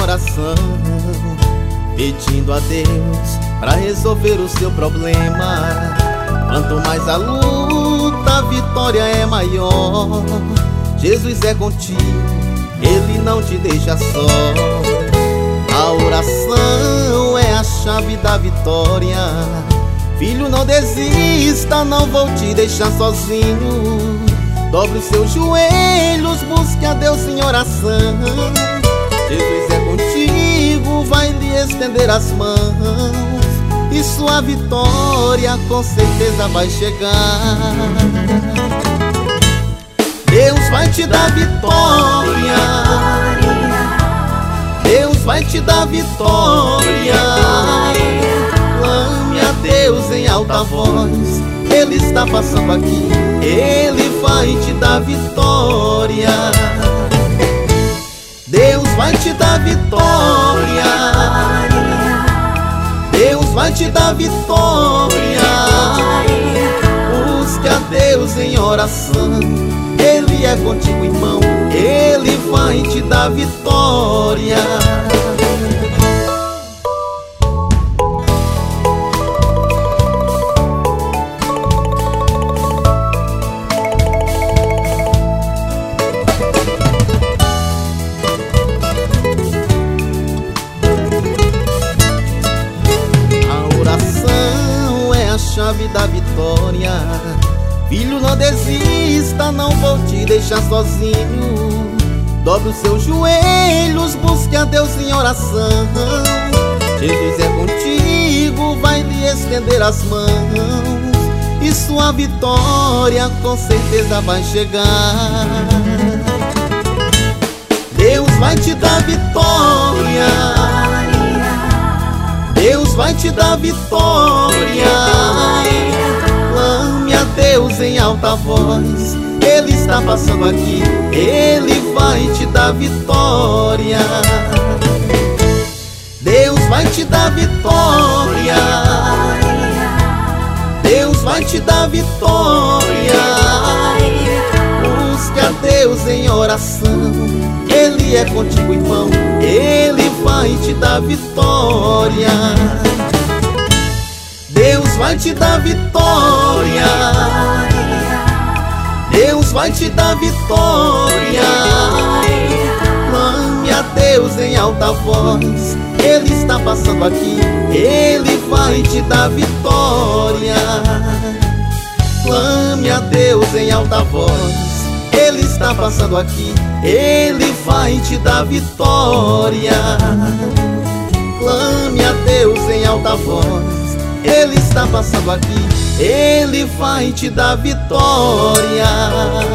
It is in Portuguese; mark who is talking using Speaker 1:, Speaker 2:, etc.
Speaker 1: oração, pedindo a Deus pra resolver o seu problema. Quanto mais a luta, a vitória é maior. Jesus é contigo, Ele não te deixa só. A oração é a chave da vitória. Filho, não desista, não vou te deixar sozinho. Dobre os seus joelhos, busque a Deus em oração. Jesus é contigo, vai lhe estender as mãos, e sua vitória com certeza vai chegar. Deus vai te dar vitória, Deus vai te dar vitória. Clame a Deus em alta voz, Ele está passando aqui, Ele vai te dar vitória. Deus vai te dar vitória, Deus vai te dar vitória. Busque a Deus em oração, Ele é contigo, irmão, Ele vai te dar vitória. Chave da vitória. Filho, não desista, não vou te deixar sozinho. Dobre os seus joelhos, busque a Deus em oração. Jesus é contigo, vai lhe estender as mãos, e sua vitória com certeza vai chegar. Deus vai te dar vitória, Deus vai te dar vitória. Clame a Deus em alta voz, Ele está passando aqui, Ele vai te dar vitória. Deus vai te dar vitória, Deus vai te dar vitória. Busque a Deus em oração, Ele é contigo, irmão, Ele vai te dar vitória. Deus vai te dar vitória, Deus vai te dar vitória. Clame a Deus em alta voz, Ele está passando aqui, Ele vai te dar vitória. Clame a Deus em alta voz, Ele está passando aqui, Ele vai te dar vitória. Clame a Deus em alta voz, Ele está passando aqui, Ele vai te dar vitória.